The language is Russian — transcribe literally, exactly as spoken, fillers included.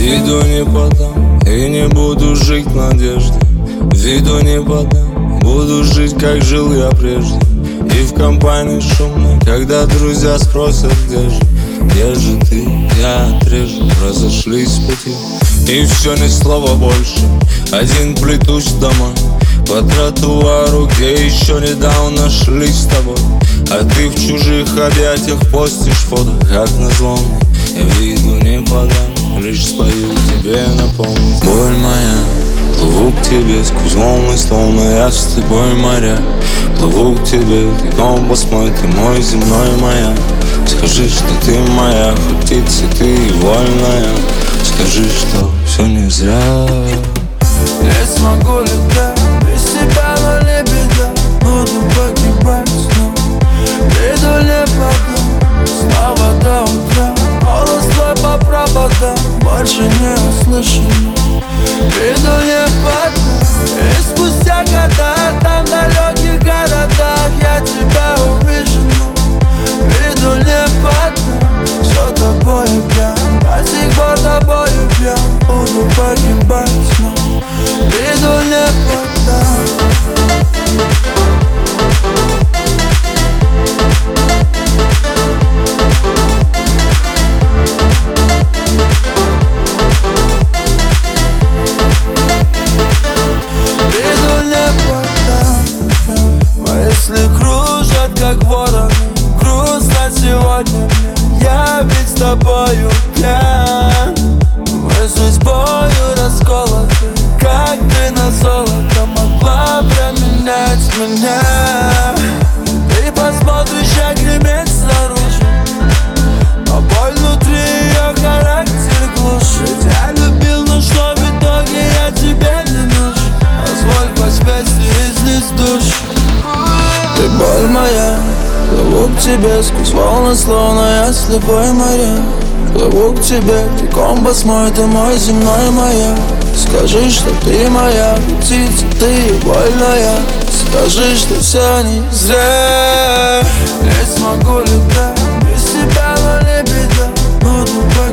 Виду не подам и не буду жить в надежде. Виду не подам, буду жить, как жил я прежде. И в компании шумной, когда друзья спросят, где же, где же ты, я отрежу. Разошлись пути, и все, ни слова больше. Один плетусь домой по тротуару, где еще недавно шли с тобой. А ты в чужих объятиях постишь фото, как назло мне. Я виду не подам, лишь спою тебе напомнить. Боль моя, плыву к тебе сквозь волны, словно я с тобой моря. Плыву к тебе, ты компас мой, ты мой земной маяк. Скажи, что ты моя, хоть птица ты и вольная. Скажи, что все не зря. Не смогу летать без тебя, но не беда. Буду погибать снова, приду не подам. Снова до утра, голос твой по проводам больше не услышан. Приду не подам, и спустя года там в далеких городах я тебя увижу. Приду не подам, все тобою пьян, до сих пор тобою пьян. Буду погибать снова, приду не подам. Мысли кружат, как вороны, грустно сегодня мне. Я ведь с тобою пьян. Мы судьбою расколоты, как ты на золото могла променять меня. Ты посмотришь, как греметь снаружи, но боль внутри ее характер глушит. Я любил, но что в итоге я тебе не нужен. Позволь поспеть слезни с души. Ты боль моя, плыву к тебе сквозь волны, словно я слепой моряк. Плыву к тебе, ты компас мой, ты мой земной маяк. Скажи, что ты моя птица, ты вольная. Скажи, что все не зря. Не смогу летать без тебя, но не беда. Буду